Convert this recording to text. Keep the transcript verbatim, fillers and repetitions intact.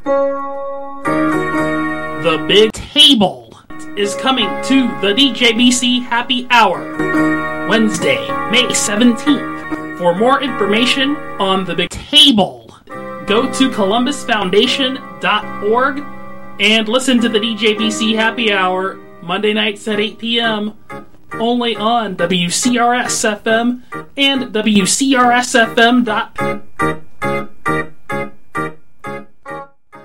The Big Table is coming to the D J B C Happy Hour, Wednesday, May seventeenth. For more information on The Big Table, go to columbus foundation dot org and listen to the D J B C Happy Hour Monday nights at eight p.m. only on W C R S F M and W C R S F M dot